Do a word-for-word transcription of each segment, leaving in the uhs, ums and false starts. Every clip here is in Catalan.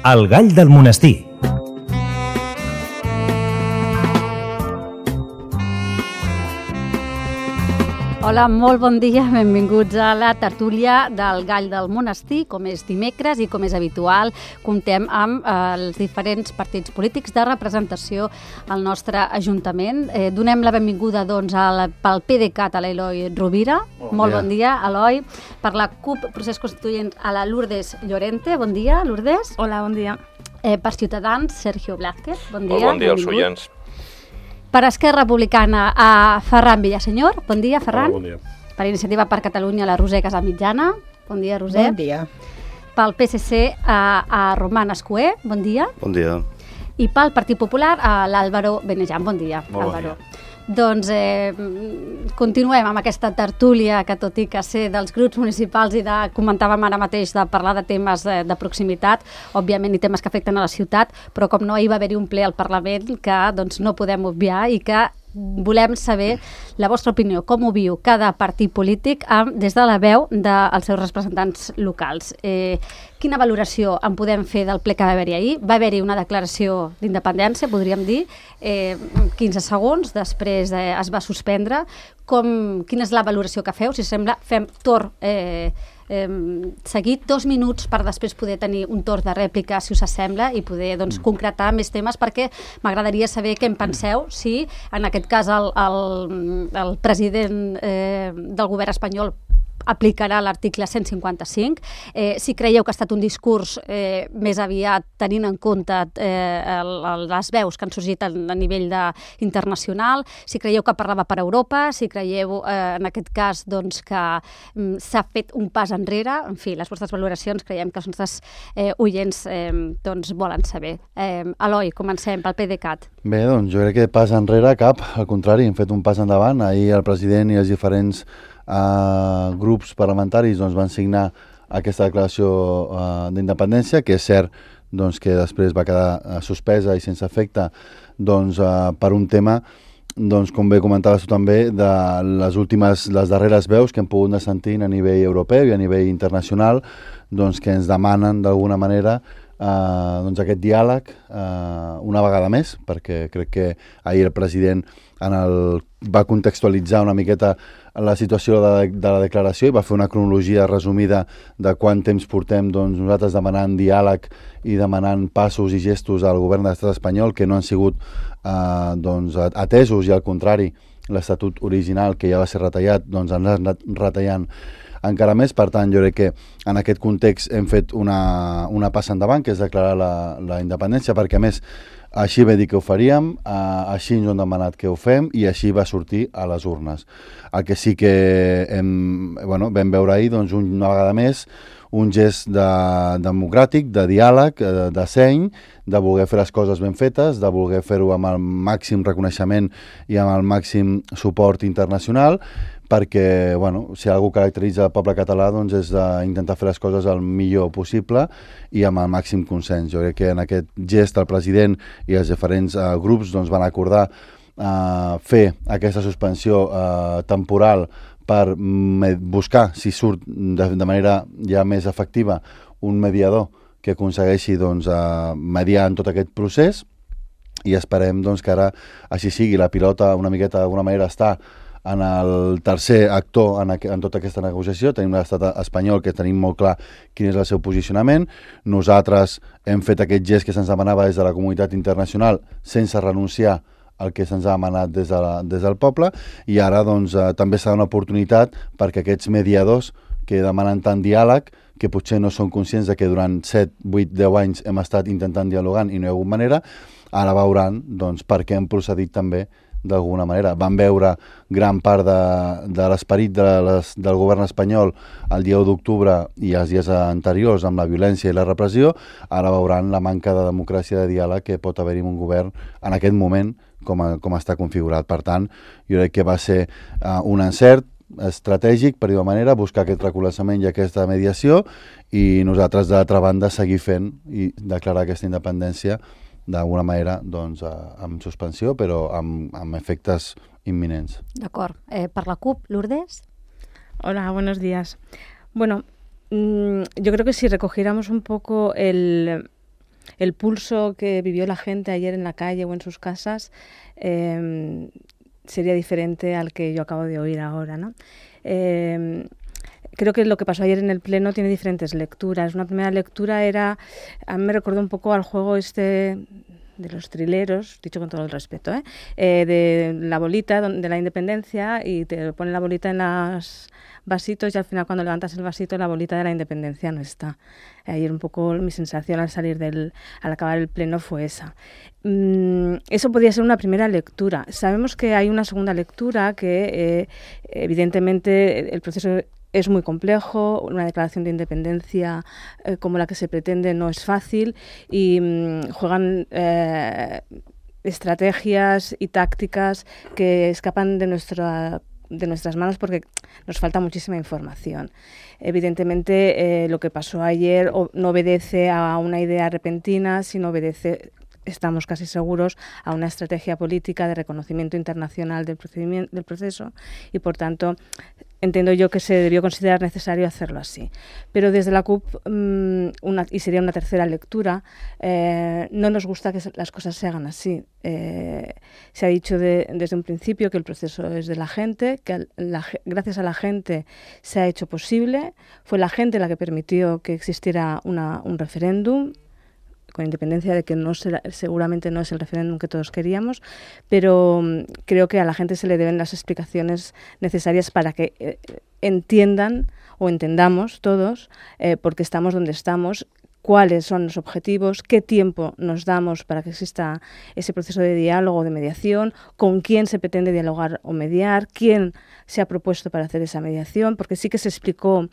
El gall del monestir. Hola, molt bon dia, benvinguts a la tertúlia del Gall del Monestir. Com és dimecres i com és habitual, comptem amb eh, els diferents partits polítics de representació al nostre Ajuntament. Eh, donem la benvinguda doncs, al, pel P D Cat a l'Eloi Rovira. Bon molt dia. Bon dia, Eloi. Per la CUP Procés Constituent a la Lourdes Llorente. Bon dia, Lourdes. Hola, bon dia. Eh, per Ciutadans, Sergio Blázquez. Bon dia. Molt bon dia als oients. Per Esquerra Republicana, a Ferran Villasenyor. Bon dia, Ferran. Hola, bon dia. Per Iniciativa per Catalunya, la Roser Casamitjana. Bon dia, Roser. Bon dia. Pel P S C, a, a Roman Escuer. Bon dia. Bon dia. I pel Partit Popular, a l'Àlvaro Benejan. Bon dia, Molt Álvaro. bon dia. Doncs eh, continuem amb aquesta tertúlia que, tot i que ser dels grups municipals i de, comentàvem ara mateix, de parlar de temes de, de proximitat, òbviament, i temes que afecten a la ciutat, però com no, hi va haver-hi un ple al Parlament que doncs, no podem obviar i que volem saber la vostra opinió, com ho viu cada partit polític amb, des de la veu dels seus representants locals. Eh, quina valoració en podem fer del ple que va haver-hi ahir? Va haver-hi una declaració d'independència, podríem dir, eh, quinze segons, després eh, es va suspendre. Com, quina és la valoració que feu? Si sembla, fem torn eh, eh, seguit, dos minuts per després poder tenir un torn de rèplica, si us sembla, i poder doncs, concretar més temes, perquè m'agradaria saber què en penseu, si en aquest cas el, el, el president eh, del govern espanyol aplicarà l'article cent cinquanta-cinc, eh, si creieu que ha estat un discurs eh, més aviat tenint en compte eh, el, el, les veus que han sorgit a, a nivell de, internacional, si creieu que parlava per Europa, si creieu eh, en aquest cas doncs, que mm, s'ha fet un pas enrere, en fi, les vostres valoracions creiem que els nostres eh, oients eh, doncs, volen saber. Eh, Eloi, comencem pel P D Cat. Bé, doncs jo crec que pas enrere cap, al contrari, hem fet un pas endavant. Ahir el president i els diferents Uh, grups parlamentaris doncs, van signar aquesta declaració uh, d'independència, que és cert doncs, que després va quedar uh, suspesa i sense efecte doncs, uh, per un tema, doncs, com bé comentaves tu també, de les últimes, les darreres veus que hem pogut anar sentint a nivell europeu i a nivell internacional, doncs, que ens demanen d'alguna manera uh, doncs, aquest diàleg uh, una vegada més, perquè crec que ahir el president en el, va contextualitzar una miqueta la situació de, de la declaració i va fer una cronologia resumida de quant temps portem doncs, nosaltres demanant diàleg i demanant passos i gestos al govern de l'estat espanyol que no han sigut eh, doncs, atesos, i al contrari l'estatut original, que ja va ser retallat, doncs han anat retallant encara més. Per tant, jo crec que en aquest context hem fet una, una passa endavant, que és declarar la, la independència, perquè a més així va dir que ho faríem, eh, així ens han demanat que ho fem i així va sortir a les urnes. El que sí que hem, bueno, vam veure ahir, doncs, una vegada més, un gest de, democràtic, de diàleg, de, de seny, de voler fer les coses ben fetes, de voler fer-ho amb el màxim reconeixement i amb el màxim suport internacional, perquè, bueno, si algú caracteritza el poble català doncs és d'intentar fer les coses el millor possible i amb el màxim consens. Jo crec que en aquest gest el president i els diferents uh, grups doncs, van acordar uh, fer aquesta suspensió uh, temporal per buscar, si surt de, de manera ja més efectiva, un mediador que aconsegueixi doncs, uh, mediar en tot aquest procés, i esperem doncs, que ara així sigui. La pilota una miqueta d'alguna manera està en el tercer actor en, en tota aquesta negociació. Tenim l'estat espanyol, que tenim molt clar quin és el seu posicionament. Nosaltres hem fet aquest gest que se'ns demanava des de la comunitat internacional sense renunciar al que se'ns ha demanat des, de la, des del poble, i ara doncs, eh, també serà una oportunitat perquè aquests mediadors que demanen tant diàleg, que potser no són conscients de que durant set, vuit, deu anys hem estat intentant dialogant i no hi ha hagut manera, ara veuran doncs, per què hem procedit també d'alguna manera. Van veure gran part de, de l'esperit de les, del govern espanyol el dia u d'octubre i els dies anteriors amb la violència i la repressió. Ara veuran la manca de democràcia, de diàleg que pot haver-hi en un govern en aquest moment com, a, com està configurat. Per tant, jo crec que va ser uh, un encert estratègic, per dir-ho manera, buscar aquest recolzament i aquesta mediació, i nosaltres d'altra banda seguir fent i declarar aquesta independència d'alguna manera doncs, amb suspensió, però amb, amb efectes inminents. D'acord. Eh, per la CUP, Lourdes? Hola, buenos días. Bueno, mmm, yo creo que si recogiéramos un poco el, el pulso que vivió la gente ayer en la calle o en sus casas eh, sería diferente al que yo acabo de oír ahora, ¿no? Eh, Creo que lo que pasó ayer en el Pleno tiene diferentes lecturas. Una primera lectura era, a mí me recordó un poco al juego este de los trileros, dicho con todo el respeto, ¿eh? Eh, de la bolita de la independencia, y te ponen la bolita en los vasitos y al final cuando levantas el vasito la bolita de la independencia no está. Ayer un poco mi sensación al salir del, al acabar el Pleno fue esa. Mm, eso podría ser una primera lectura. Sabemos que hay una segunda lectura que eh, evidentemente el proceso es muy complejo, una declaración de independencia eh, como la que se pretende no es fácil y mmm, juegan eh, estrategias y tácticas que escapan de nuestra de nuestras manos porque nos falta muchísima información. Evidentemente eh, lo que pasó ayer o, no obedece a una idea repentina, sino obedece, estamos casi seguros, a una estrategia política de reconocimiento internacional del procedimiento, del proceso y por tanto entiendo yo que se debió considerar necesario hacerlo así. Pero desde la C U P, mmm, una, y sería una tercera lectura, eh, no nos gusta que las cosas se hagan así. Eh, se ha dicho de, desde un principio que el proceso es de la gente, que la, gracias a la gente se ha hecho posible. Fue la gente la que permitió que existiera una, un referéndum, con independencia de que no será, seguramente no es el referéndum que todos queríamos, pero um, creo que a la gente se le deben las explicaciones necesarias para que eh, entiendan o entendamos todos eh, por qué estamos donde estamos, cuáles son los objetivos, qué tiempo nos damos para que exista ese proceso de diálogo, de mediación, con quién se pretende dialogar o mediar, quién se ha propuesto para hacer esa mediación, porque sí que se explicó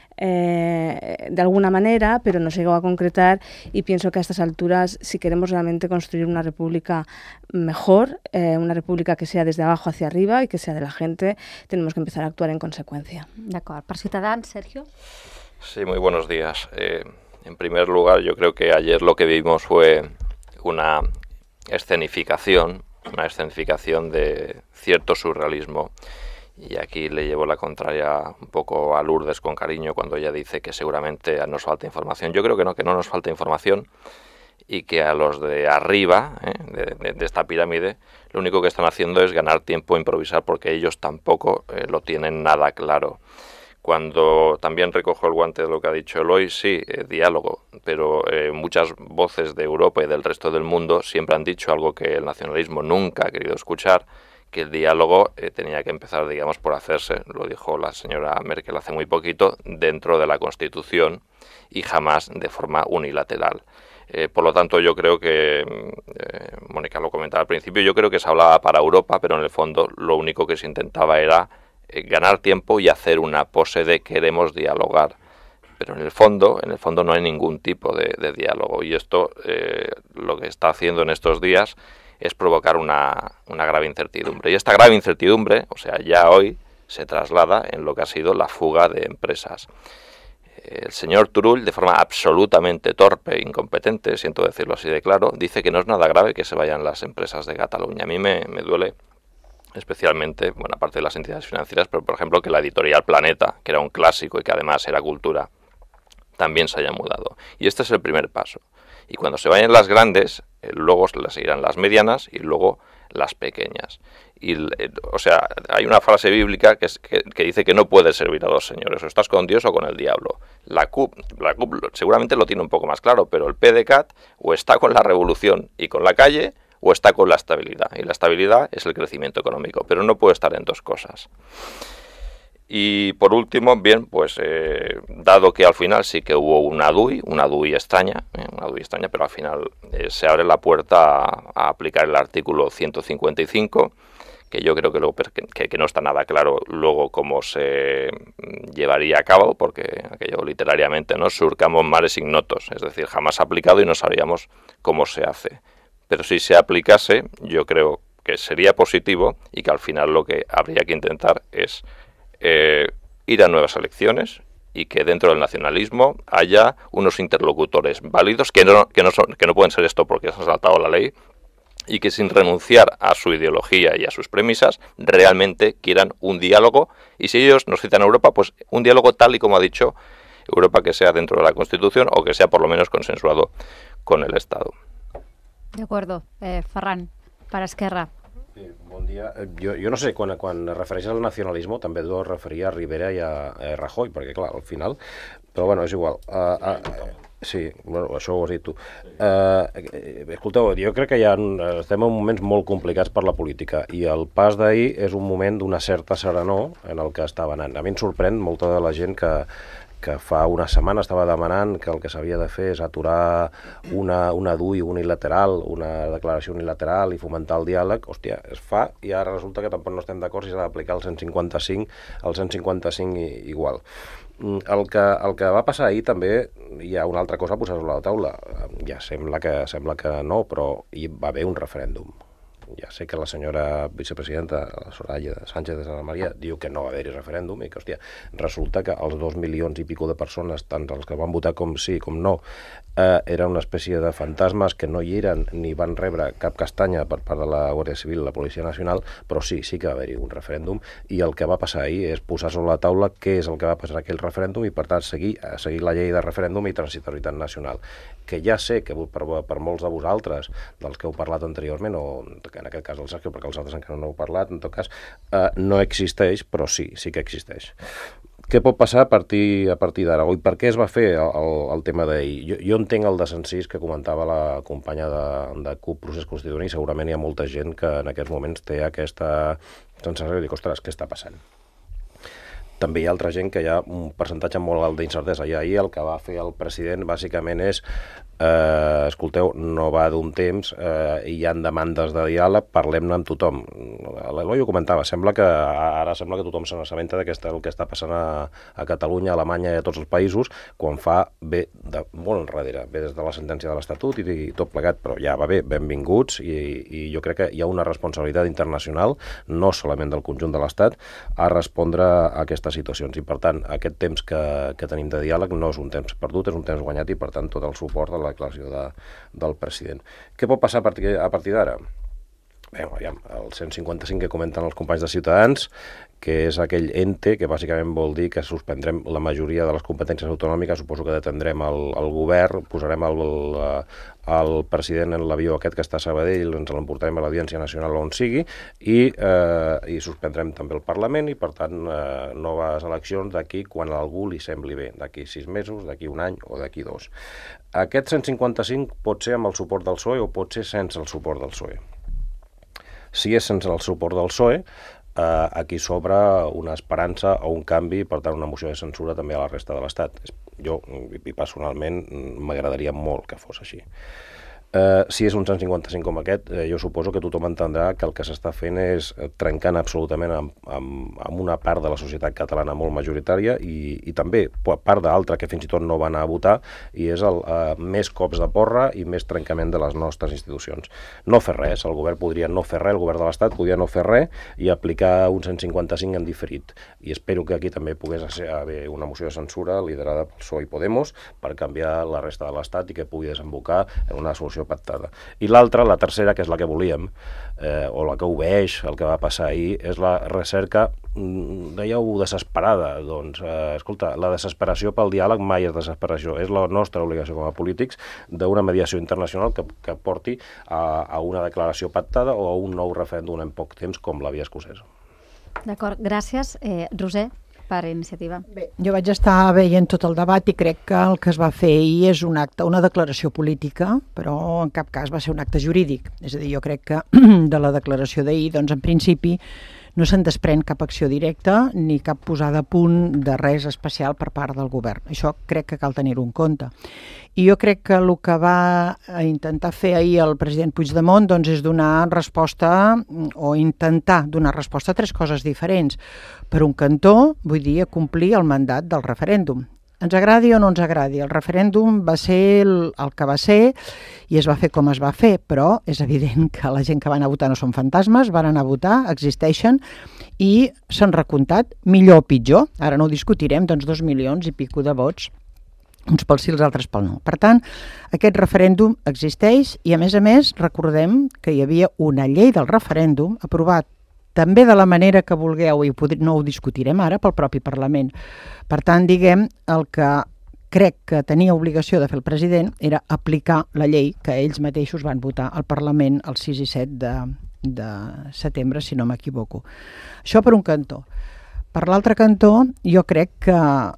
Eh, de alguna manera, pero no se llegó a concretar y pienso que a estas alturas, si queremos realmente construir una república mejor, eh, una república que sea desde abajo hacia arriba y que sea de la gente, tenemos que empezar a actuar en consecuencia. D'acord. Per Ciutadans, Sergio. Sí, muy buenos días. Eh, en primer lugar, yo creo que ayer lo que vimos fue una escenificación, una escenificación de cierto surrealismo. Y aquí le llevo la contraria un poco a Lourdes con cariño cuando ella dice que seguramente nos falta información. Yo creo que no, que no nos falta información y que a los de arriba, ¿eh? de, de, de esta pirámide, lo único que están haciendo es ganar tiempo, improvisar, porque ellos tampoco eh, lo tienen nada claro. Cuando también recojo el guante de lo que ha dicho Eloy, sí, eh, diálogo, pero eh, muchas voces de Europa y del resto del mundo siempre han dicho algo que el nacionalismo nunca ha querido escuchar, que el diálogo eh, tenía que empezar, digamos, por hacerse, lo dijo la señora Merkel hace muy poquito, dentro de la Constitución y jamás de forma unilateral. Eh, por lo tanto, yo creo que, eh, Mónica lo comentaba al principio, yo creo que se hablaba para Europa, pero en el fondo lo único que se intentaba era eh, ganar tiempo y hacer una pose de queremos dialogar. Pero en el fondo, en el fondo no hay ningún tipo de, de diálogo y esto eh, lo que está haciendo en estos días es provocar una, una grave incertidumbre. Y esta grave incertidumbre, o sea, ya hoy se traslada en lo que ha sido la fuga de empresas. El señor Turull, de forma absolutamente torpe e incompetente, siento decirlo así de claro, dice que no es nada grave que se vayan las empresas de Cataluña. A mí me, me duele especialmente, bueno, aparte de las entidades financieras, pero por ejemplo que la editorial Planeta, que era un clásico y que además era cultura, también se haya mudado. Y este es el primer paso. Y cuando se vayan las grandes, eh, luego las seguirán las medianas y luego las pequeñas. Y, eh, o sea, hay una frase bíblica que, es, que, que dice que no puedes servir a dos señores, o estás con Dios o con el diablo. La C U P, la C U P seguramente lo tiene un poco más claro, pero el P D C A T o está con la revolución y con la calle o está con la estabilidad. Y la estabilidad es el crecimiento económico, pero no puede estar en dos cosas. Y por último, bien, pues eh, dado que al final sí que hubo una D U I, una D U I extraña, eh, una D U I extraña, pero al final eh, se abre la puerta a, a aplicar el artículo ciento cincuenta y cinco, que yo creo que, luego, que, que no está nada claro luego cómo se llevaría a cabo, porque aquello literariamente, ¿no? Surcamos mares ignotos, es decir, jamás aplicado y no sabíamos cómo se hace. Pero si se aplicase, yo creo que sería positivo y que al final lo que habría que intentar es Eh, ir a nuevas elecciones y que dentro del nacionalismo haya unos interlocutores válidos que no, que no, son, que no pueden ser esto porque se ha saltado la ley y que sin renunciar a su ideología y a sus premisas realmente quieran un diálogo y si ellos nos citan a Europa, pues un diálogo tal y como ha dicho Europa que sea dentro de la Constitución o que sea por lo menos consensuado con el Estado. De acuerdo. Eh, Ferran, per Esquerra. Sí, bon dia. Jo, jo no sé, quan, quan es refereix al nacionalisme també deus referir a Rivera i a, a Rajoy, perquè clar, al final... Però bueno, és igual. Uh, uh, sí, bueno, això ho has dit tu. Uh, escolteu, jo crec que ja estem en moments molt complicats per la política i el pas d'ahir és un moment d'una certa serenor en el que estava anant. A mi em sorprèn molta de la gent que que fa una setmana estava demanant que el que s'havia de fer és aturar una, una D U I unilateral, una declaració unilateral i fomentar el diàleg. Hòstia, es fa i ara resulta que tampoc no estem d'acord si s'ha d'aplicar el cent cinquanta-cinc, el cent cinquanta-cinc igual. El que, el que va passar ahir també hi ha una altra cosa a posar sobre la taula. Ja sembla que, sembla que no, però hi va haver un referèndum. Ja sé que la senyora vicepresidenta, la Soraya Sánchez de Santa Maria, diu que no va haver-hi referèndum i que, hòstia, resulta que els dos milions i pico de persones, tant els que van votar com sí com no, eh, eren una espècie de fantasmes que no hi eren ni van rebre cap castanya per part de la Guàrdia Civil, la Policia Nacional, però sí, sí que va haver-hi un referèndum i el que va passar ahir és posar sobre la taula què és el que va passar en aquell referèndum i, per tant, seguir, seguir la llei de referèndum i transitorietat nacional, que ja sé que per, per molts de vosaltres, dels que heu parlat anteriorment, o en aquest cas el Sergio, perquè els altres encara no heu parlat, en tot cas, eh, no existeix, però sí, sí que existeix. Què pot passar a partir, a partir d'ara? I per què es va fer el, el tema d'ahir? Jo, jo entenc el desencís que comentava la companya de, de C U P Procés Constituent i segurament hi ha molta gent que en aquests moments té aquesta sensació de dir, ostres, què està passant? També hi ha altra gent que hi ha un percentatge molt alt d'incertesa. I ahir el que va fer el president bàsicament és eh, escolteu, no va d'un temps, eh, hi ha demandes de diàleg, parlem-ne amb tothom. L'Eloi ho comentava, sembla que ara sembla que tothom se n'assabenta de que el que està passant a, a Catalunya, a Alemanya i a tots els països, quan fa bé de molt enrere, bé des de la sentència de l'Estatut i, i tot plegat, però ja va bé, benvinguts, i, i jo crec que hi ha una responsabilitat internacional, no solament del conjunt de l'Estat, a respondre a aquestes situacions. I, per tant, aquest temps que, que tenim de diàleg no és un temps perdut, és un temps guanyat i, per tant, tot el suport de la declaració de, del president. Què pot passar a partir, a partir d'ara? Bé, aviam, el cent cinquanta-cinc que comenten els companys de Ciutadans, que és aquell ente que bàsicament vol dir que suspendrem la majoria de les competències autonòmiques, suposo que detendrem el, el govern, posarem el, el, el president en l'avió aquest que està a Sabadell, ens l'emportarem a l'Audiència Nacional on sigui, i, eh, i suspendrem també el Parlament i, per tant, eh, noves eleccions d'aquí quan a algú li sembli bé, d'aquí sis mesos, d'aquí un any o d'aquí dos. Aquest cent cinquanta-cinc pot ser amb el suport del P S O E o pot ser sense el suport del P S O E. Si és sense el suport del P S O E, eh, aquí s'obre una esperança o un canvi, per tant una moció de censura també a la resta de l'Estat. Jo, i personalment, m'agradaria molt que fos així. Eh, si és un cent cinquanta-cinc com aquest, eh, jo suposo que tothom entendrà que el que s'està fent és trencant absolutament amb, amb, amb una part de la societat catalana molt majoritària i, i també part d'altra que fins i tot no van a votar, i és el, eh, més cops de porra i més trencament de les nostres institucions. No fer res, el govern podria no fer res, el govern de l'Estat podria no fer res i aplicar un cent cinquanta-cinc en diferit. I espero que aquí també pogués haver una moció de censura liderada pel P S O E i Podemos per canviar la resta de l'Estat i que pugui desembocar en una solució pactada. I l'altra, la tercera, que és la que volíem, eh, o la que obeeix el que va passar ahir, és la recerca, dèieu, desesperada. Doncs, eh, escolta, la desesperació pel diàleg mai és desesperació. És la nostra obligació com a polítics d'una mediació internacional que, que porti a, a una declaració pactada o a un nou referèndum en poc temps com la via escocesa. D'acord, gràcies. Eh, Roser, per iniciativa. Bé, jo vaig estar veient tot el debat i crec que el que es va fer ahir és un acte, una declaració política, però en cap cas va ser un acte jurídic. És a dir, jo crec que de la declaració d'ahir, doncs en principi no se'n desprèn cap acció directa ni cap posada a punt de res especial per part del govern. Això crec que cal tenir-ho en compte. I jo crec que el que va intentar fer ahir el president Puigdemont doncs, és donar resposta o intentar donar resposta a tres coses diferents. Per un cantó, vull dir, complir el mandat del referèndum. Ens agradi o no ens agradi, el referèndum va ser el, el que va ser i es va fer com es va fer, però és evident que la gent que van a votar no són fantasmes, van anar a votar, existeixen i s'han recomptat millor o pitjor. Ara no ho discutirem, doncs dos milions i pico de vots, uns pel sí, els altres pel no. Per tant, aquest referèndum existeix i, a més a més, recordem que hi havia una llei del referèndum aprovat també de la manera que vulgueu, i no ho discutirem ara, pel propi Parlament. Per tant, diguem, el que crec que tenia obligació de fer el president era aplicar la llei que ells mateixos van votar al Parlament el sis i set de, de setembre, si no m'equivoco. Això per un cantó. Per l'altre cantó, jo crec que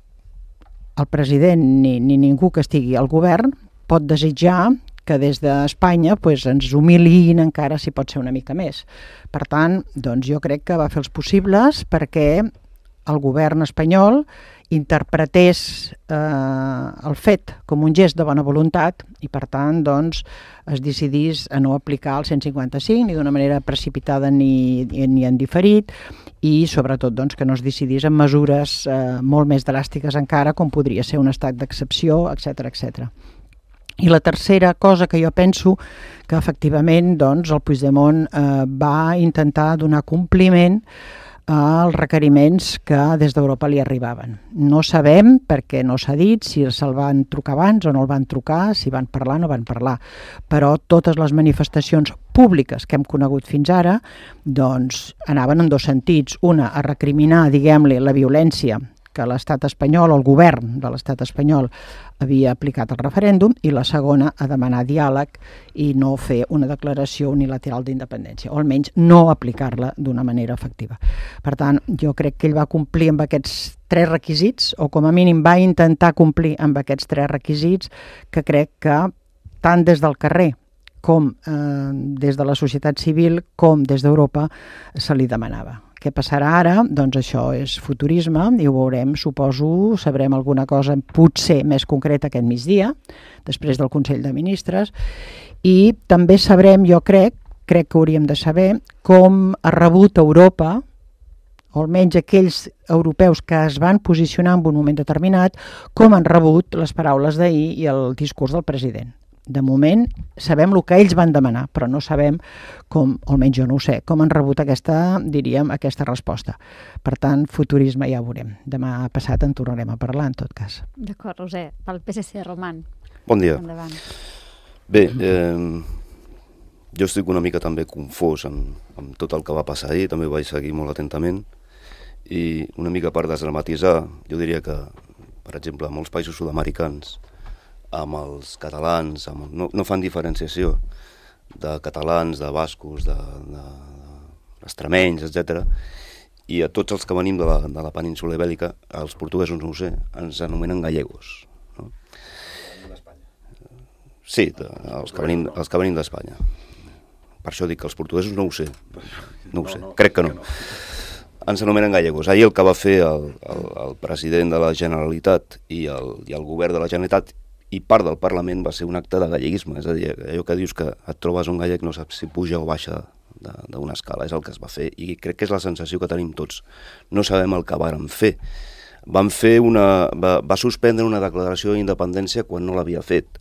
el president ni, ni ningú que estigui al govern pot desitjar que des d'Espanya pues, ens humiliïn encara si pot ser una mica més. Per tant, doncs, jo crec que va fer els possibles perquè el govern espanyol interpretés eh, el fet com un gest de bona voluntat i, per tant, doncs, es decidís a no aplicar el cent cinquanta-cinc ni d'una manera precipitada ni, ni en diferit i, sobretot, doncs, que no es decidís en mesures eh, molt més dràstiques encara, com podria ser un estat d'excepció, etcètera, etcètera. I la tercera cosa que jo penso que, efectivament, doncs, el Puigdemont eh, va intentar donar compliment als requeriments que des d'Europa li arribaven. No sabem, perquè no s'ha dit, si se'l van trucar abans o no el van trucar, si van parlar o no van parlar, però totes les manifestacions públiques que hem conegut fins ara doncs, anaven en dos sentits. Una, a recriminar, diguem-li, la violència que l'estat espanyol o el govern de l'estat espanyol havia aplicat al referèndum i la segona, a demanar diàleg i no fer una declaració unilateral d'independència, o almenys no aplicar-la d'una manera efectiva. Per tant, jo crec que ell va complir amb aquests tres requisits, o com a mínim va intentar complir amb aquests tres requisits, que crec que tant des del carrer com eh, des de la societat civil com des d'Europa se li demanava. Què passarà ara? Doncs això és futurisme i ho veurem, suposo, sabrem alguna cosa potser més concreta aquest migdia, després del Consell de Ministres, i també sabrem, jo crec, crec que hauríem de saber, com ha rebut Europa, o almenys aquells europeus que es van posicionar en un moment determinat, com han rebut les paraules d'ahir i el discurs del president. De moment sabem el que ells van demanar, però no sabem com, o almenys jo no ho sé, com han rebut aquesta, diríem, aquesta resposta. Per tant, futurisme ja ho veurem. Demà passat en tornarem a parlar, en tot cas. D'acord, Roser. Pel P S C, Roman. Bon dia. Endavant. Bé, eh, jo estic una mica també confós amb, amb tot el que va passar ahir, també ho vaig seguir molt atentament, i una mica per desdramatitzar, jo diria que, per exemple, en molts països sud-americans, amb els catalans, amb, no, no fan diferenciació de catalans, de bascos, de, de, de extremenys, etcètera. I a tots els que venim de la, de la península ibèrica, els portuguesos, no ho sé, ens anomenen gallegos. No? Sí, de, els que venim, els que venim d'Espanya. Per això dic que els portuguesos no ho sé, no ho sé, crec que no. Ens anomenen gallegos. Ahir el que va fer el, el, el president de la Generalitat i el, i el govern de la Generalitat i part del Parlament va ser un acte de galleguisme, és a dir, allò que dius que et trobes un gallec no saps si puja o baixa d'una escala, és el que es va fer, i crec que és la sensació que tenim tots. No sabem el que vàrem fer. Van fer una... Va, va suspendre una declaració d'independència quan no l'havia fet.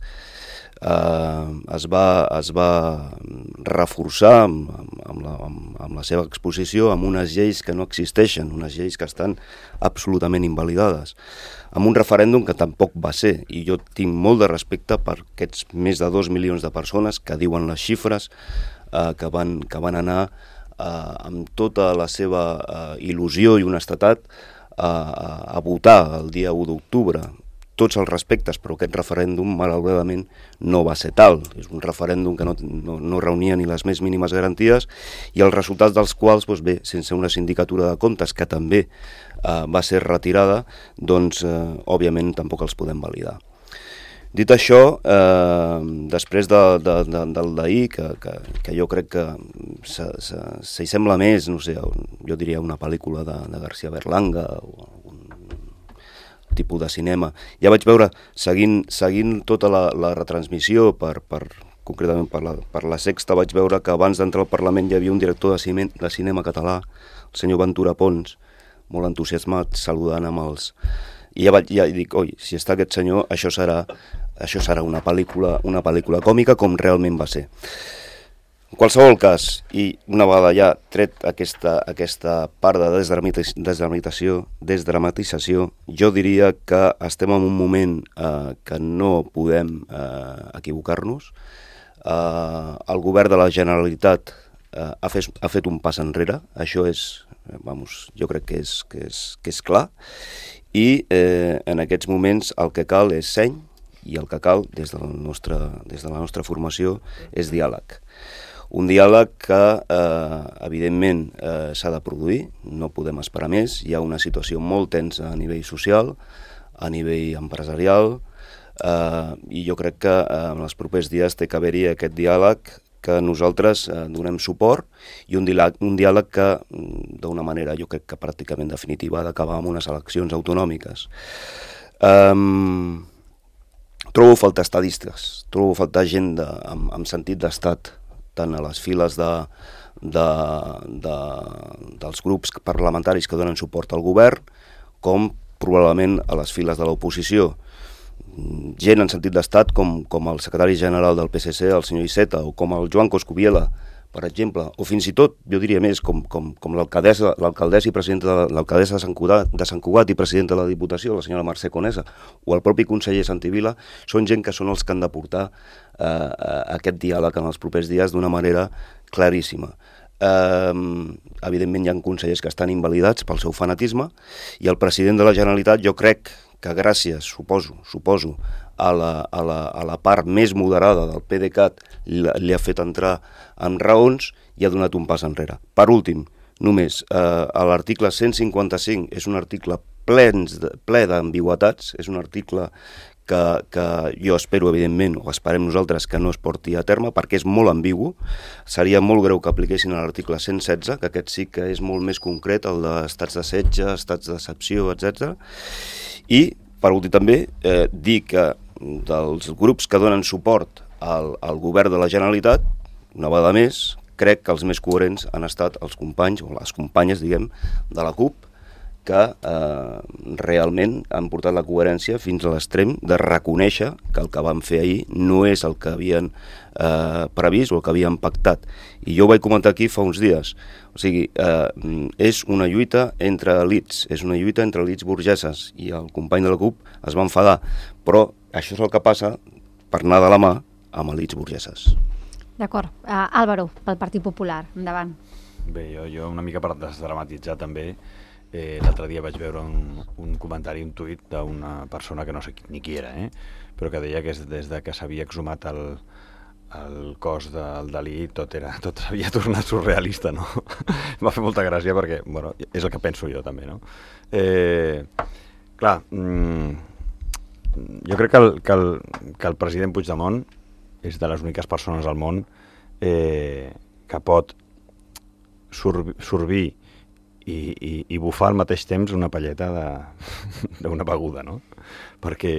Uh, es, va, es va reforçar amb, amb, la, amb, amb la seva exposició amb unes lleis que no existeixen, unes lleis que estan absolutament invalidades, amb un referèndum que tampoc va ser, i jo tinc molt de respecte per aquests més de dos milions de persones que diuen les xifres, uh, que, van, que van anar uh, amb tota la seva uh, il·lusió i honestedat uh, a votar el dia u d'octubre. Tots els respectes, però aquest referèndum, malauradament, no va ser tal. És un referèndum que no, no, no reunia ni les més mínimes garanties i els resultats dels quals, doncs bé, sense una sindicatura de comptes, que també eh, va ser retirada, doncs, eh, òbviament, tampoc els podem validar. Dit això, eh, després de, de, de, del d'ahir, que, que, que jo crec que s'hi sembla més, no sé, jo diria una pel·lícula de, de García Berlanga o tipus de cinema. Ja vaig veure, seguint, seguint tota la, la retransmissió, per, per, concretament per la, per la Sexta, vaig veure que abans d'entrar al Parlament hi havia un director de cinema, de cinema català, el senyor Ventura Pons, molt entusiasmat, saludant amb els... I ja, vaig, ja dic, oi, si està aquest senyor, això serà, això serà una pel·lícula, una pel·lícula còmica com realment va ser. En qualsevol cas, i una vegada ja tret aquesta, aquesta part de desdramatització, desdramatització, jo diria que estem en un moment eh, que no podem eh, equivocar-nos. Eh, el govern de la Generalitat eh, ha, fet, ha fet un pas enrere, això és, vamos, jo crec que és, que és, que és clar, i eh, en aquests moments el que cal és seny i el que cal des de la nostra, des de la nostra formació és diàleg. Un diàleg que, eh, evidentment, eh, s'ha de produir, no podem esperar més. Hi ha una situació molt tensa a nivell social, a nivell empresarial, eh, i jo crec que eh, en els propers dies té que haver-hi aquest diàleg que nosaltres eh, donem suport i un diàleg, un diàleg que, d'una manera, jo crec que pràcticament definitiva, ha d'acabar amb unes eleccions autonòmiques. Um, trobo a faltar estadistes, trobo a faltar gent de, amb, amb sentit d'estat, tant a les files de, de, de, dels grups parlamentaris que donen suport al govern, com probablement a les files de l'oposició. Gent en sentit d'estat com, com el secretari general del P S C, el senyor Iceta, o com el Joan Coscubiela, per exemple, o fins i tot, jo diria més, com, com, com l'alcaldessa l'alcaldessa i presidenta de l'alcaldessa de Sant Cugat, de Sant Cugat i presidenta de la Diputació, la senyora Mercè Conesa, o el propi conseller Santivila, són gent que són els que han de portar eh, aquest diàleg en els propers dies d'una manera claríssima. Eh, evidentment hi ha consellers que estan invalidats pel seu fanatisme i el president de la Generalitat, jo crec que gràcies, suposo, suposo, a la, a la, a la part més moderada del PDeCAT li, li ha fet entrar en raons i ha donat un pas enrere. Per últim, només, eh, l'article cent cinquanta-cinc és un article ple, ple d'ambigüetats, és un article que, que jo espero, evidentment, o esperem nosaltres, que no es porti a terme, perquè és molt ambigu. Seria molt greu que apliquessin l'article cent setze, que aquest sí que és molt més concret, el d'estats de setge, estats d'excepció, etcètera. I, per últim també, eh, dir que dels grups que donen suport al, al govern de la Generalitat, una vegada més, crec que els més coherents han estat els companys, o les companyes, diguem, de la CUP, que eh, realment han portat la coherència fins a l'extrem de reconèixer que el que van fer ahir no és el que havien eh, previst o el que havien pactat. I jo ho vaig comentar aquí fa uns dies. O sigui, eh, és una lluita entre elits, és una lluita entre elits burgeses, i el company de la CUP es va enfadar, però això és el que passa per anar de la mà amb elits burgeses. D'acord. Uh, Álvaro, pel Partit Popular, endavant. Bé, jo, jo una mica per desdramatitzar també, eh, l'altre dia vaig veure un, un comentari, un tuit d'una persona que no sé ni qui era, eh, però que deia que des de que s'havia exhumat el, el cos del Dalí tot era tot s'havia tornat surrealista, no? Va fer molta gràcia perquè, bueno, és el que penso jo també, no? Eh, clar, mmm, jo crec que el, que, el, que el president Puigdemont és de les úniques persones al món eh, que pot sorbir, sorbir i, i, i bufar al mateix temps una palleta d'una beguda, no? Perquè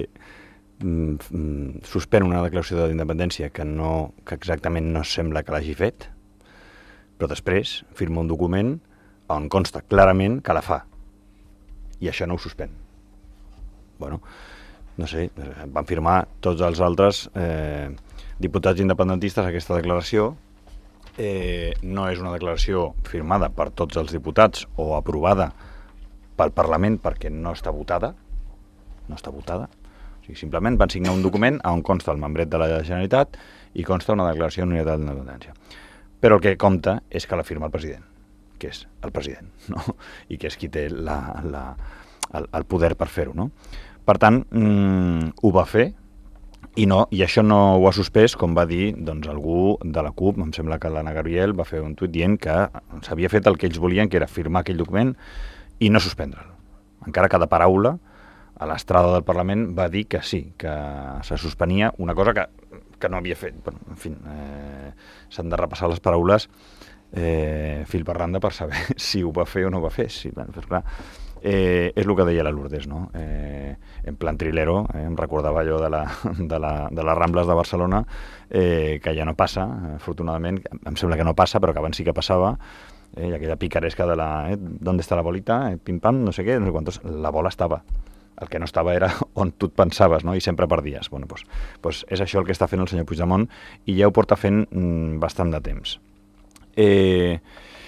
mm, suspèn una declaració d'independència que, no, que exactament no sembla que l'hagi fet, però després firma un document on consta clarament que la fa. I això no ho suspèn. Bueno, no sé, van firmar tots els altres eh, diputats independentistes aquesta declaració. Eh, no és una declaració firmada per tots els diputats o aprovada pel Parlament perquè no està votada, no està votada. O sigui, simplement van signar un document on consta el membret de la Generalitat i consta una declaració d'unitat d'independència. Però el que compta és que la firma el president, que és el president, no? I que és qui té la, la, el, el poder per fer-ho, no? Per tant, mmm, ho va fer i, no, i això no ho ha suspès, com va dir doncs, algú de la CUP, em sembla que l'Anna Gabriel va fer un tuit dient que s'havia fet el que ells volien, que era firmar aquell document i no suspendre'l. Encara que de paraula a l'estrada del Parlament va dir que sí, que se suspenia una cosa que, que no havia fet. Bueno, en fi, eh, s'han de repassar les paraules eh, fil per randa per saber si ho va fer o no ho va fer. Sí, bueno, però clar, Eh, és el que deia la Lourdes, no? Eh, en plan trilero, eh, em recordava allò de, la, de, la, de les Rambles de Barcelona, eh, que ja no passa, afortunadament, em sembla que no passa, però que abans sí que passava, eh, i aquella picaresca de la, eh, ¿dónde está la bolita? Eh, pim-pam, no sé què, no sé quantos, la bola estava. El que no estava era on tu et pensaves, no? I sempre perdies. Bueno, doncs, doncs és això el que està fent el senyor Puigdemont i ja ho porta fent mm, bastant de temps. Eh...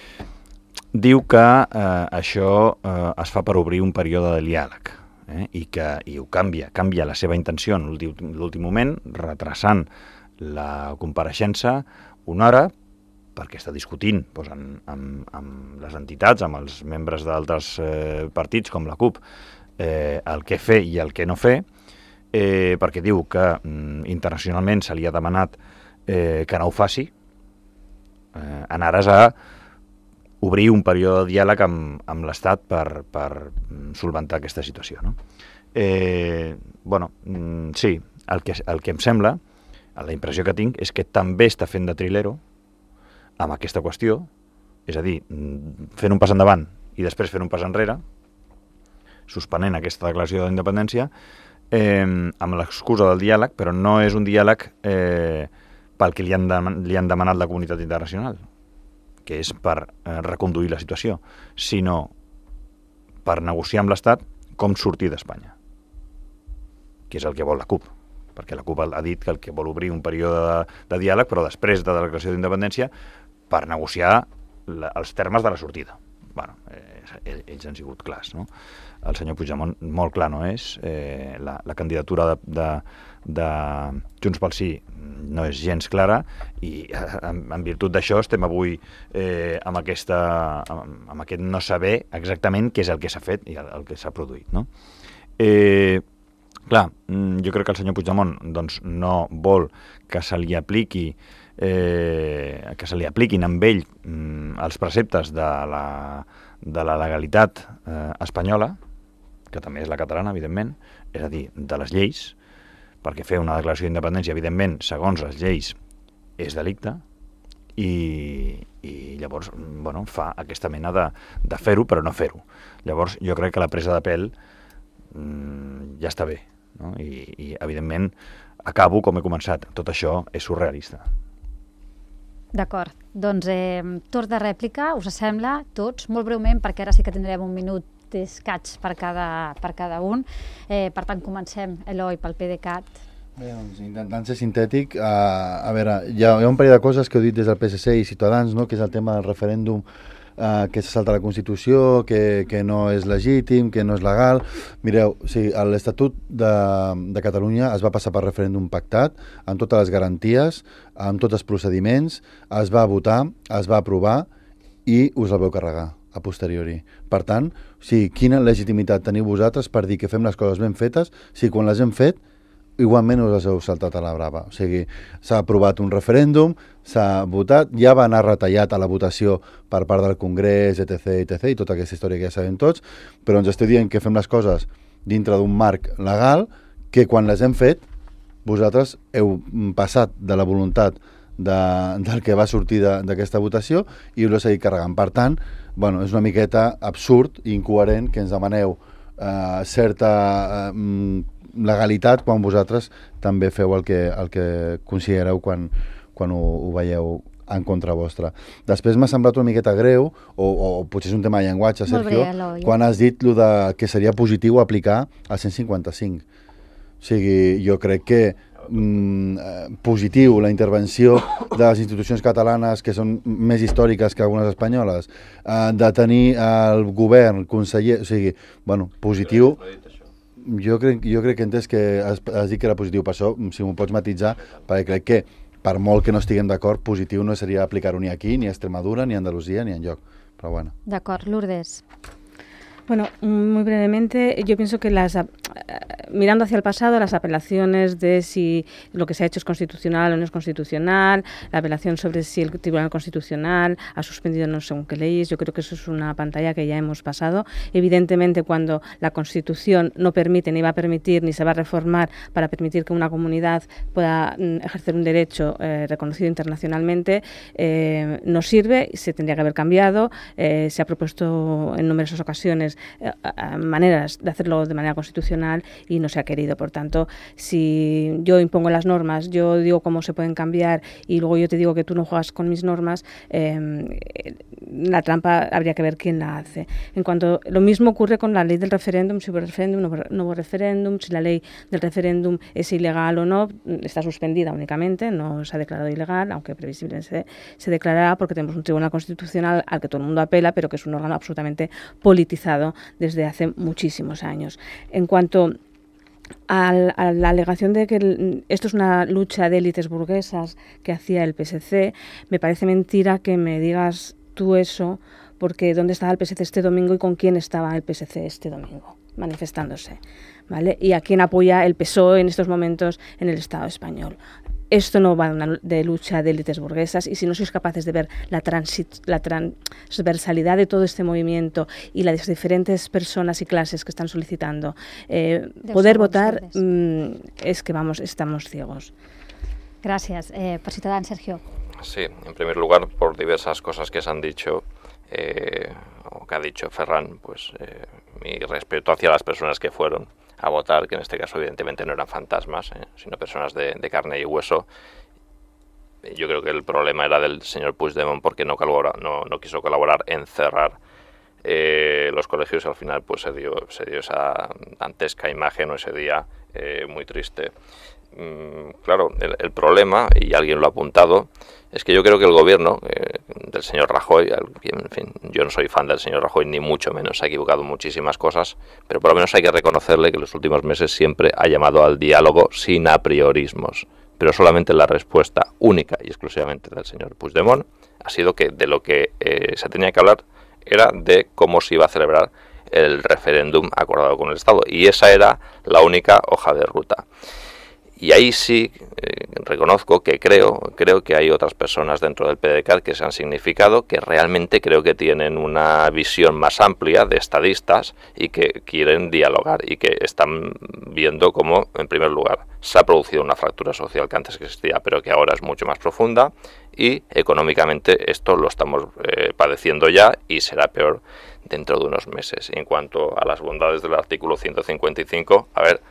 Diu que eh, això eh, es fa per obrir un període de diàleg eh, i que i ho canvia, canvia la seva intenció en l'últim moment, retrasant la compareixença una hora perquè està discutint doncs, amb, amb, amb les entitats, amb els membres d'altres eh, partits com la CUP, eh, el què fer i el què no fer, eh, perquè diu que mm, internacionalment se li ha demanat eh, que no ho faci, eh, en ares a obrir un període de diàleg amb, amb l'Estat per, per solventar aquesta situació. No? Eh, bueno, mm, sí, el que, el que em sembla, la impressió que tinc, és que també està fent de trilero amb aquesta qüestió, és a dir, fent un pas endavant i després fent un pas enrere, suspenent aquesta declaració d'independència, eh, amb l'excusa del diàleg, però no és un diàleg eh, pel que li han, de, li han demanat la comunitat internacional, que és per eh, reconduir la situació, sinó per negociar amb l'Estat com sortir d'Espanya, que és el que vol la CUP, perquè la CUP ha dit que el que vol obrir un període de, de diàleg, però després de la declaració d'independència, per negociar la, els termes de la sortida. Bueno, eh, ells han sigut clars, no? El senyor Puigdemont molt clar no és, eh, la, la candidatura de, de, de Junts pel Sí no és gens clara i en, en virtut d'això estem avui eh, amb, aquesta, amb, amb aquest no saber exactament què és el que s'ha fet i el, el que s'ha produït, no? Eh, clar, jo crec que el senyor Puigdemont doncs, no vol que se li apliqui eh, que se li apliquin amb ell mm, els preceptes de la, de la legalitat eh, espanyola, que també és la catalana, evidentment, és a dir, de les lleis, perquè fer una declaració d'independència, evidentment, segons les lleis, és delicte, i, i llavors bueno, fa aquesta mena de, de fer-ho, però no fer-ho. Llavors, jo crec que la presa de pèl mm, ja està bé, no? I, i, evidentment, acabo com he començat. Tot això és surrealista. D'acord. Doncs eh, torn de rèplica, us sembla, tots, molt breument, perquè ara sí que tindrem un minut d'escaig per cada, per cada un. Eh, per tant, comencem, Eloi, pel PDeCAT. Bé, doncs, intentant ser sintètic, uh, a veure, hi ha, hi ha un parell de coses que heu dit des del P S C i Ciutadans, no?, que és el tema del referèndum, uh, que se salta la Constitució, que, que no és legítim, que no és legal. Mireu, o sigui, l'Estatut de, de Catalunya es va passar per referèndum pactat, amb totes les garanties, amb tots els procediments, es va votar, es va aprovar i us el veu carregar a posteriori. Per tant, o sigui, quina legitimitat teniu vosaltres per dir que fem les coses ben fetes si quan les hem fet igualment us les heu saltat a la brava. O sigui, s'ha aprovat un referèndum, s'ha votat, ja va anar retallat a la votació per part del Congrés, etc, etc, i tota aquesta història que ja sabem tots, però ens esteu dient que fem les coses dintre d'un marc legal que quan les hem fet vosaltres heu passat de la voluntat de, del que va sortir d'aquesta votació i us l'heu seguit carregant. Per tant, bueno, és una miqueta absurd i incoherent que ens demaneu eh, certa eh, legalitat quan vosaltres també feu el que, el que considereu quan, quan ho, ho veieu en contra vostra. Després m'ha semblat una miqueta greu, o, o potser és un tema de llenguatge, Sergio, bé, quan has dit lo de que seria positiu aplicar el cent cinquanta-cinc. O sigui, jo crec que mm, positiu la intervenció de les institucions catalanes que són més històriques que algunes espanyoles, eh, de tenir el govern, conseller, o sigui, bueno, positiu. Jo crec, jo crec que he entès que has, has dit que era positiu, per això, si m'ho pots matitzar, perquè crec que, per molt que no estiguem d'acord, positiu no seria aplicar-ho ni aquí, ni a Extremadura, ni a Andalusia, ni enlloc. Però bueno. D'acord, Lourdes. Bueno, muy brevemente, yo pienso que las, mirando hacia el pasado, las apelaciones de si lo que se ha hecho es constitucional o no es constitucional, la apelación sobre si el Tribunal Constitucional ha suspendido no sé qué leyes, yo creo que eso es una pantalla que ya hemos pasado. Evidentemente, cuando la Constitución no permite, ni va a permitir, ni se va a reformar para permitir que una comunidad pueda ejercer un derecho eh, reconocido internacionalmente, eh, no sirve, se tendría que haber cambiado, eh, se ha propuesto en numerosas ocasiones maneras de hacerlo de manera constitucional y no se ha querido. Por tanto, si yo impongo las normas, yo digo cómo se pueden cambiar y luego yo te digo que tú no juegas con mis normas, eh, la trampa habría que ver quién la hace. En cuanto, lo mismo ocurre con la ley del referéndum, si hubo referéndum, no, no hubo referéndum, si la ley del referéndum es ilegal o no, está suspendida únicamente, no se ha declarado ilegal, aunque previsiblemente se, se declarará porque tenemos un tribunal constitucional al que todo el mundo apela, pero que es un órgano absolutamente politizado desde hace muchísimos años. En cuanto a la alegación de que esto es una lucha de élites burguesas que hacía el P S C, me parece mentira que me digas tú eso, porque ¿dónde estaba el P S C este domingo y con quién estaba el P S C este domingo? manifestándose, ¿vale? Y a quién apoya el P S O E en estos momentos en el Estado español. Esto no va de, una, de lucha de élites burguesas, y si no sois capaces de ver la, transit, la transversalidad de todo este movimiento y las diferentes personas y clases que están solicitando eh, poder votar, mmm, es que vamos, estamos ciegos. Gracias. Eh, por Ciudadanos, Sergio. Sí, en primer lugar, por diversas cosas que se han dicho, eh, o que ha dicho Ferran, pues eh, mi respeto hacia las personas que fueron a votar, que en este caso evidentemente no eran fantasmas, eh, sino personas de, de carne y hueso. Yo creo que el problema era del señor Puigdemont, porque no, colabora, no, no quiso colaborar en cerrar eh, los colegios, y al final pues se dio, se dio esa dantesca imagen o ese día eh, muy triste. Mm, claro, el, el problema, y alguien lo ha apuntado, es que yo creo que el gobierno eh, del señor Rajoy, en fin, yo no soy fan del señor Rajoy, ni mucho menos, se ha equivocado en muchísimas cosas, pero por lo menos hay que reconocerle que en los últimos meses siempre ha llamado al diálogo sin apriorismos, pero solamente la respuesta única y exclusivamente del señor Puigdemont ha sido que de lo que eh, se tenía que hablar era de cómo se iba a celebrar el referéndum acordado con el Estado, y esa era la única hoja de ruta. Y ahí sí eh, reconozco que creo, creo que hay otras personas dentro del P D C A T que se han significado, que realmente creo que tienen una visión más amplia de estadistas y que quieren dialogar y que están viendo cómo, en primer lugar, se ha producido una fractura social que antes existía, pero que ahora es mucho más profunda, y económicamente esto lo estamos eh, padeciendo ya y será peor dentro de unos meses. Y en cuanto a las bondades del artículo ciento cincuenta y cinco, a ver...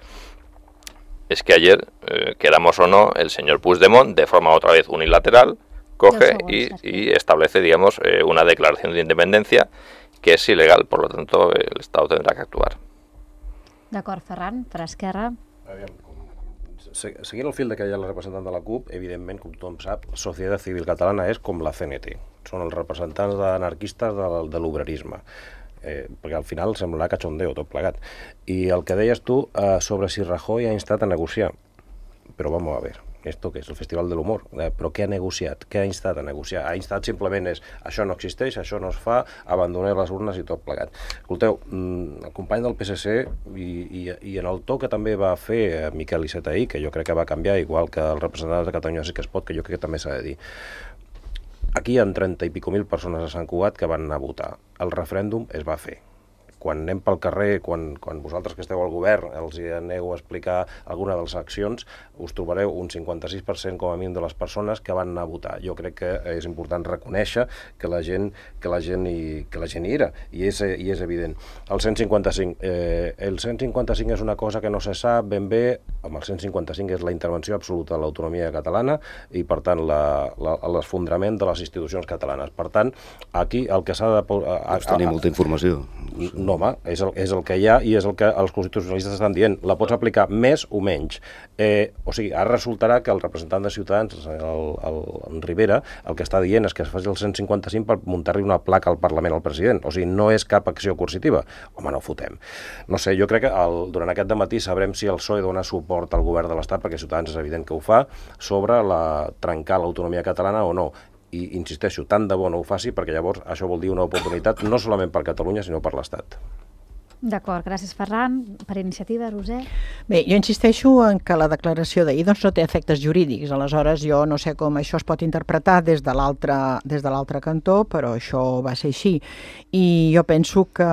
es que ayer, eh, queramos o no, el señor Puigdemont, de forma otra vez unilateral, coge y, y establece, digamos, eh, una declaración de independencia que es ilegal. Por lo tanto, el Estado tendrá que actuar. D'acord, Ferran, per Esquerra. Aviam, seguint el fil de que hi ha el representant de la CUP, evidentment, com tothom sap, la Societat Civil Catalana és com la C N T. Són els representants anarquistes de, de l'obrerisme. Eh, perquè al final semblarà cachondeo tot plegat. I el que deies tu eh, sobre si Rajoy ha instat a negociar, però vamos a ver, esto que és el Festival de l'Humor, eh, però què ha negociat? Què ha instat a negociar? Ha instat simplement és, això no existeix, això no es fa, abandonar les urnes i tot plegat. Escolteu, el company del P S C i, i, i en el to que també va fer Miquel Iceta ahir, que jo crec que va canviar, igual que el representant de Catalunya Sí que es pot, que jo crec que també s'ha de dir, aquí hi ha trenta i pico mil persones a Sant Cugat que van anar a votar. El referèndum es va fer. Quan anem pel carrer, quan, quan vosaltres que esteu al govern els aneu a explicar alguna de les accions, us trobareu un cinquanta-sis per cent com a mínim de les persones que van anar a votar. Jo crec que és important reconèixer que la gent, que la gent, hi, que la gent hi era, i és, i és evident. El cent cinquanta-cinc, eh, el cent cinquanta-cinc és una cosa que no se sap ben bé, amb el cent cinquanta-cinc és la intervenció absoluta de l'autonomia catalana i, per tant, l'esfondrament de les institucions catalanes. Per tant, aquí el que s'ha de... Doncs tenim molta informació. No, home, és el, és el que hi ha i és el que els constitucionalistes estan dient. La pots aplicar més o menys. Eh, o sigui, ara resultarà que el representant de Ciutadans, el, el, el Rivera, el que està dient és que es faci el cent cinquanta-cinc per muntar-li una placa al Parlament al president. O sigui, no és cap acció coercitiva. Home, no fotem. No sé, jo crec que el, durant aquest dematí sabrem si el P S O E dona suport al govern de l'Estat, perquè Ciutadans és evident que ho fa, sobre la, trencar l'autonomia catalana o no. I insisteixo, tant de bo no ho faci, perquè llavors això vol dir una oportunitat no solament per Catalunya, sinó per l'Estat. D'acord, gràcies Ferran. Per iniciativa, Roser? Bé, jo insisteixo en que la declaració d'ahir doncs, no té efectes jurídics, aleshores jo no sé com això es pot interpretar des de l'altre des de l'altre cantó, però això va ser així. I jo penso que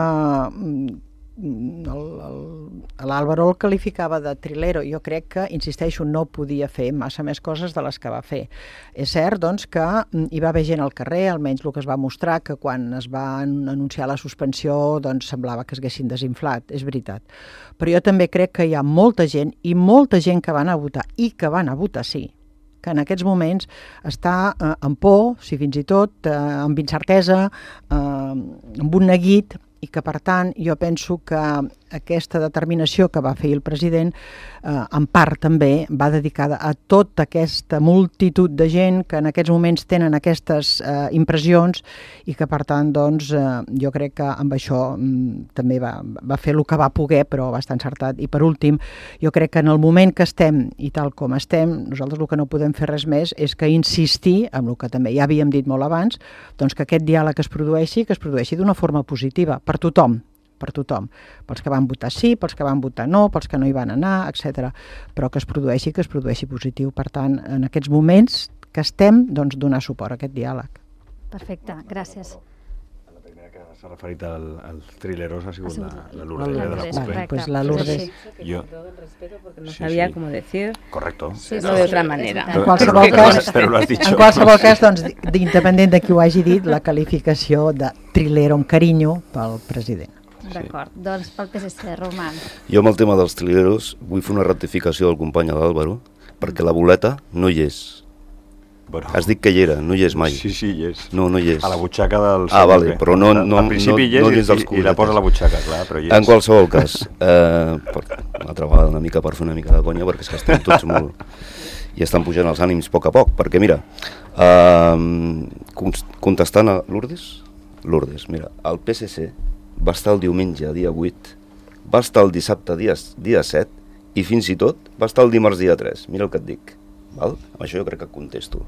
l'Àlvaro el qualificava de trilero. Jo crec que, insisteixo, no podia fer massa més coses de les que va fer. És cert, doncs, que hi va haver gent al carrer, almenys el que es va mostrar, que quan es va anunciar la suspensió doncs semblava que es haguessin desinflat, és veritat. Però jo també crec que hi ha molta gent, i molta gent que van a votar, i que van a votar sí, que en aquests moments està eh, amb por, si fins i tot, eh, amb incertesa, eh, amb un neguit, i que, per tant, jo penso que aquesta determinació que va fer el president, eh, en part també va dedicada a tota aquesta multitud de gent que en aquests moments tenen aquestes eh, impressions i que, per tant, doncs, eh, jo crec que amb això mm, també va, va fer el que va poder, però va estar encertat. I, per últim, jo crec que en el moment que estem i tal com estem, nosaltres el que no podem fer res més és que insistir, amb el que també ja havíem dit molt abans, doncs que aquest diàleg es produeixi, que es produeixi d'una forma positiva, per tothom, per tothom, pels que van votar sí, pels que van votar no, pels que no hi van anar, etcètera. Però que es produeixi, que es produeixi positiu. Per tant, en aquests moments que estem, doncs donar suport a aquest diàleg. Perfecte, gràcies. La primera que s'ha referit al, als thrilleros ha sigut la, la La Lourdes, eh, de la Lourdes, CUP. vale, pues la Lourdes. Jo... No Sí, sabía sí. cómo decir, Correcto. Sí, no de otra manera. En qualsevol cas, Però lo has dicho. en qualsevol cas, doncs, d'independent de qui ho hagi dit, la qualificació de thriller amb carinyo pel president. D'acord, doncs pel P S C, Roman. Jo amb el tema dels trileros vull fer una rectificació del company Álvaro, perquè la boleta no hi és. Bueno. Has dit que hi era, no hi és mai. Sí, sí, hi és. No, no hi és. A la butxaca del... Ah, vale, però no, no, al principi hi és no, no i, dins dels i, i la posa a la butxaca, clar, però hi és. En qualsevol cas, eh, per, una altra vegada una mica per fer una mica de conya, perquè és que estem tots molt... i estan pujant els ànims a poc a poc, perquè mira, eh, contestant a Lourdes, Lourdes, mira, el P S C va estar el diumenge, dia vuit, va estar el dissabte, dia, dia set, i fins i tot va estar el dimarts, dia tres, mira el que et dic. Val? Amb això jo crec que et contesto.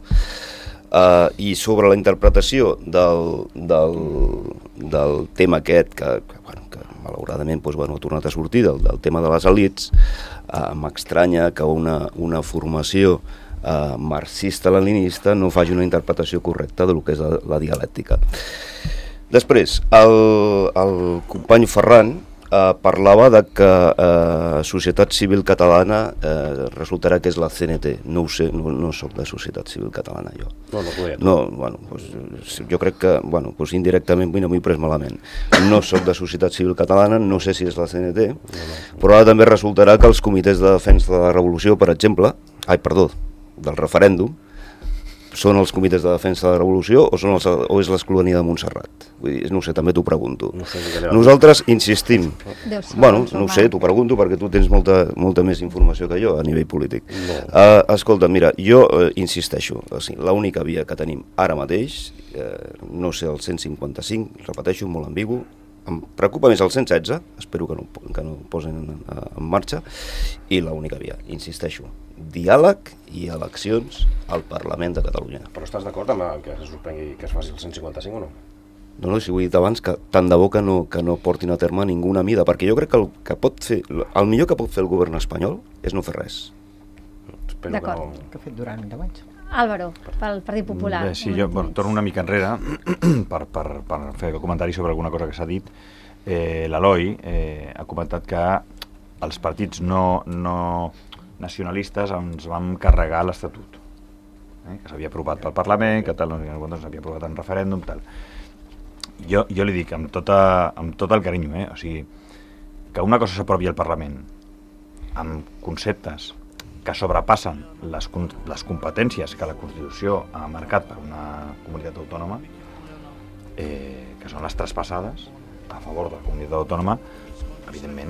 Uh, I sobre la interpretació del, del, del tema aquest, que, que, bueno, que malauradament doncs, bueno, ha tornat a sortir, del, del tema de les elits, uh, m'estranya que una, una formació uh, marxista-leninista no faci una interpretació correcta del que és la, la dialèctica. Després, el, el company Ferran eh, parlava de que eh, Societat Civil Catalana eh, resultarà que és la C N T. No ho sé, no, no soc de Societat Civil Catalana, jo. No, no podia. No, bueno, pues, jo crec que, bueno, pues indirectament no m'ho he pres malament. No soc de Societat Civil Catalana, no sé si és la C N T, no, no. Però ara també resultarà que els comitès de defensa de la revolució, per exemple, ai, perdó, del referèndum, són els comitès de defensa de la revolució o, són els, o és l'Escolania de Montserrat? Vull dir, no sé, també t'ho pregunto. No sé, nosaltres insistim. Bueno, no ho sé, t'ho pregunto perquè tu tens molta, molta més informació que jo a nivell polític. No. Uh, escolta, mira, jo uh, insisteixo, o sigui, l'única via que tenim ara mateix, uh, no sé, el cent cinquanta-cinc, repeteixo, molt ambigu, em preocupa més el cent setze, espero que no, que no posen en, en marxa, i l'única via, insisteixo, diàleg i eleccions al Parlament de Catalunya. Però estàs d'acord amb que se suspengui que es faci el cent cinquanta-cinc o no? No, no, si ho he dit abans, que tant de bo que no, que no portin a terme ninguna mida, perquè jo crec que el, que pot fer, el millor que pot fer el govern espanyol és no fer res. Espero que no... Que ha fet durant deu anys. Álvaro, pel Partit Popular. Bé, sí, jo bueno, torno una mica enrere per, per, per fer comentari sobre alguna cosa que s'ha dit. Eh, L'Eloi eh, ha comentat que els partits no, no nacionalistes ens vam carregar l'Estatut, eh, que s'havia aprovat pel Parlament, que tal, no s'havia aprovat en referèndum, tal. Jo, jo li dic amb, tota, amb tot el carinyo, eh, o sigui, que una cosa s'aprovi al Parlament amb conceptes que sobrepassen les, les competències que la Constitució ha marcat per una comunitat autònoma, eh, que són les traspassades a favor de la comunitat autònoma, evidentment,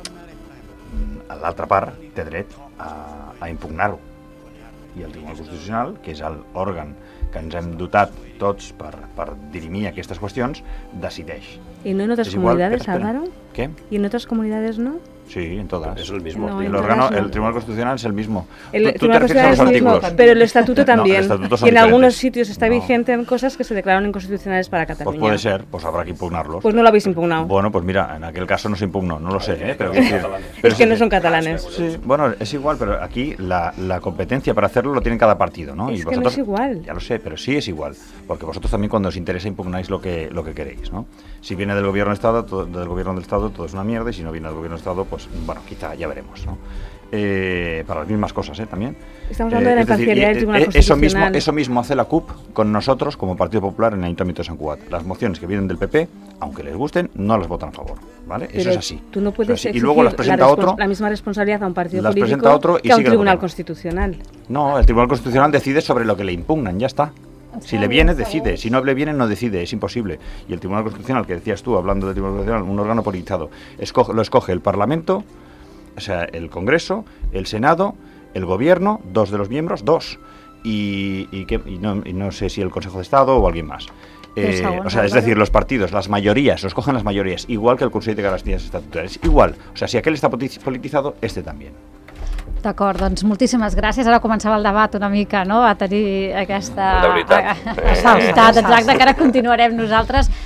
l'altra part té dret a, a impugnar-ho. I el Tribunal Constitucional, que és l'òrgan que ens hem dotat tots per, per dirimir aquestes qüestions, decideix. ¿Y no en otras comunidades, Álvaro? ¿Qué? ¿Y en otras comunidades no? Sí, en todas. Es el mismo. No, el, en órgano, todas no. el Tribunal Constitucional es el mismo. El tú, tú Tribunal te refieres a los Constitucional es el mismo, artículos. pero el estatuto también. No, el estatuto son y en diferentes. algunos sitios está No. vigente en cosas que se declararon inconstitucionales para Cataluña. Pues puede ser, pues habrá que impugnarlos. Pues no lo habéis impugnado. Bueno, pues mira, en aquel caso no se impugnó, no lo sé, ¿eh? Pero, es, decir, es que no son catalanes. Sí, bueno, es igual, pero aquí la, la competencia para hacerlo lo tiene cada partido, ¿no? Es y que no es igual. Ya lo sé, pero sí es igual, porque vosotros también cuando os interesa impugnáis lo que, lo que queréis, ¿no? Si viene del gobierno del Estado, todo, del gobierno del Estado todo es una mierda, y si no viene del gobierno del Estado, pues bueno, quizá ya veremos, ¿no? Eh, para las mismas cosas, ¿eh? También. Estamos hablando eh, de la imparcialidad del Tribunal eh, eso mismo, Constitucional. eso mismo hace la C U P con nosotros como Partido Popular en el Ayuntamiento de Sant Cugat. Las mociones que vienen del P P, aunque les gusten, no las votan a favor, ¿vale? Pero eso es así. Tú no puedes exigir y luego las presenta la, otro, la misma responsabilidad a un partido las político presenta otro y que a un sigue Tribunal votando. Constitucional. No, el Tribunal Constitucional decide sobre lo que le impugnan, ya está. Si le viene, decide. Si no le viene, no decide. Es imposible. Y el Tribunal Constitucional, que decías tú, hablando del Tribunal Constitucional, un órgano politizado, escoge, lo escoge el Parlamento, o sea, el Congreso, el Senado, el Gobierno, dos de los miembros, dos, y, y, que, y, no, y no sé si el Consejo de Estado o alguien más. Eh, o sea, es decir, los partidos, las mayorías, los cogen las mayorías, igual que el Consell de Garanties Estatutàries. Igual. O sea, si aquel está politizado, este también. D'acord, doncs moltíssimes gràcies. Ara començava el debat una mica, no?, a tenir aquesta... De veritat. Estabilitat, exacte, que ara continuarem nosaltres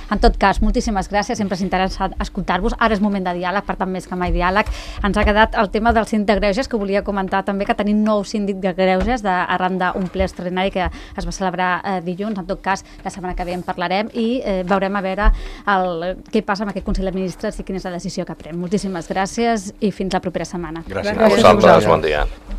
En tot cas, moltíssimes gràcies, sempre és interessant escoltar-vos. Ara és moment de diàleg, per tant, més que mai diàleg. Ens ha quedat el tema del síndic de greuges, que volia comentar també que tenim nou síndic de greuges de, arran d'un ple extraordinari que es va celebrar eh, dilluns. En tot cas, la setmana que ve en parlarem i eh, veurem a veure el, què passa amb aquest Consell de Ministres i quina és la decisió que pren. Moltíssimes gràcies i fins la propera setmana. Gràcies. A vosaltres, bon dia.